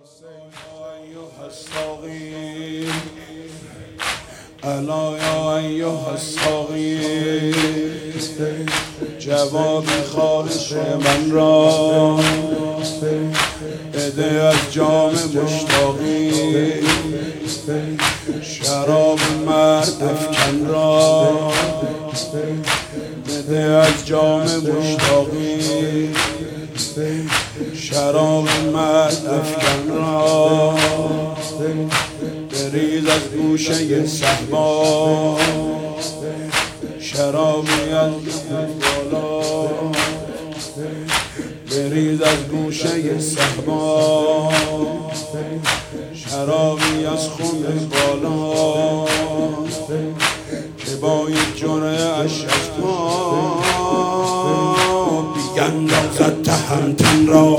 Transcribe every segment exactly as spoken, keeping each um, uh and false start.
أيها الصغير ألا يا أيها الصغير جواب خواهش من را بده از جام مشتاقی، شراب مرد افکن را بده از جام مشتاقی، شراب مرد افکن را بریز از گوشه صحبا، شرابی از بالا بریز از گوشه صحبا، شرابی از خون بالا که با یک جرعه اش از ما بیندازد تهمتن را،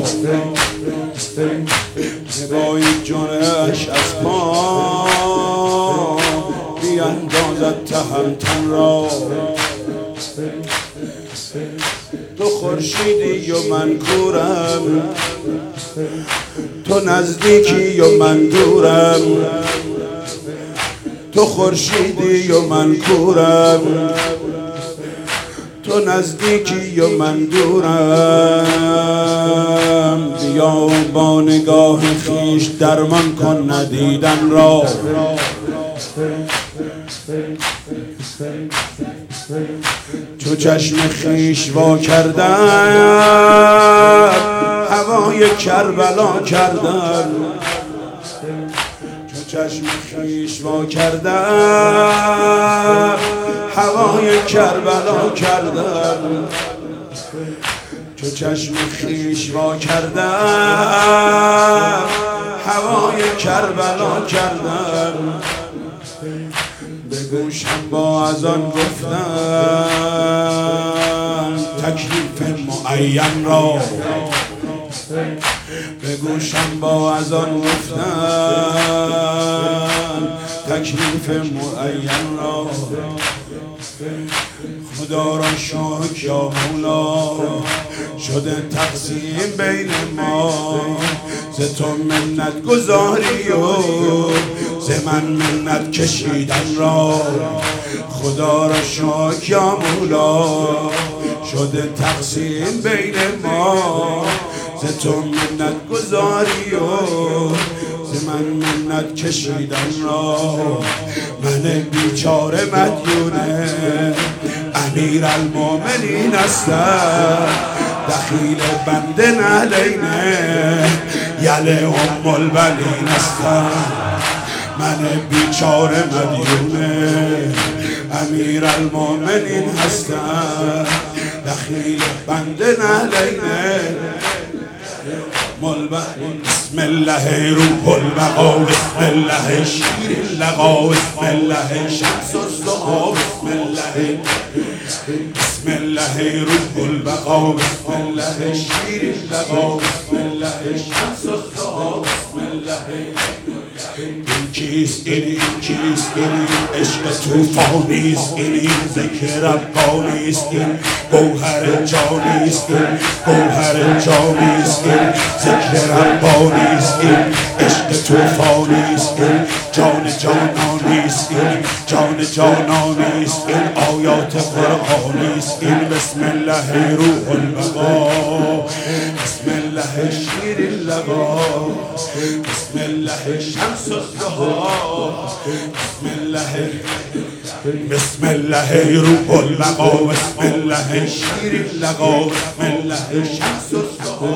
که با یک جرعه اش از ما بیندازد تهمتن را. تو خورشیدی و من کورم، تو نزدیکی و من دورم، تو خورشیدی و من کورم، تو نزدیکی و من دورم. بیا با نگاه خویش درمان کن ندیدن را، چو چشم خویش وا کردم هوای کربلا کردم، چو چشم خویش وا کردم هوای کربلا کردم، چو چشم خویش وا کردم هوای کربلا کردم. به گوشم با از آن گفتن تکلیف معین را، به گوشم با از آن گفتن تکلیف معین را. خدا را شکر یا مولا شده تقسیم بین ما، ز تو منت گذاری و ز من منت کشیدن را. خدا را شکر یا مولا شده تقسیم بین ما، ز تو منت گذاری و ز من منت کشیدن را. من بیچاره مدیونه امیر المومنین هستم، دخیل بند نعلینه یله ام البنین هستم. من بیچاره مدیونه امیر المومنین هستم، دخیل بند نعلینه ملبن. بسم الله روح البقا، بسم الله شیر اللقا، بسم الله شمس الضحا، بسم الله بسم الله روح البقا، بسم الله شیر اللقا، بسم الله شمس الضحا، بسم الله. این کیست این این کیست این عشق توفانیست، این ذکر ربانیست، این گوهر جانیست، این گوهر جانیست، این ذکر ربانیست، این عشق توفانیست، این جان جانانیست، این جان جانانیست، این آیات قرآنیست. این بسم الله روح البقا، بسم الله شیر اللقا، بسم الله شمس الضحا، بسم الله بسم الله روح البقا، بسم الله شیر اللقا، بسم الله شمس الضحا،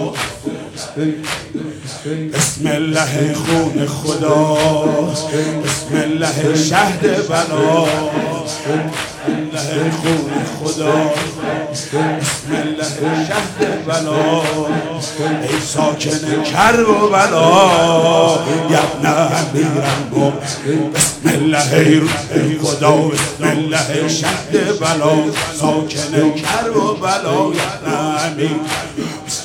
بسم الله خون خدا، بسم الله شهد بلا، الله خون خدا، بسم الله شهد بلا. ای ساکن کرب و بلا یبن امیرالمومنین، بسم الله روح خدا، بسم الله شهد بلا، ساکن کرب و بلا یبن امیر.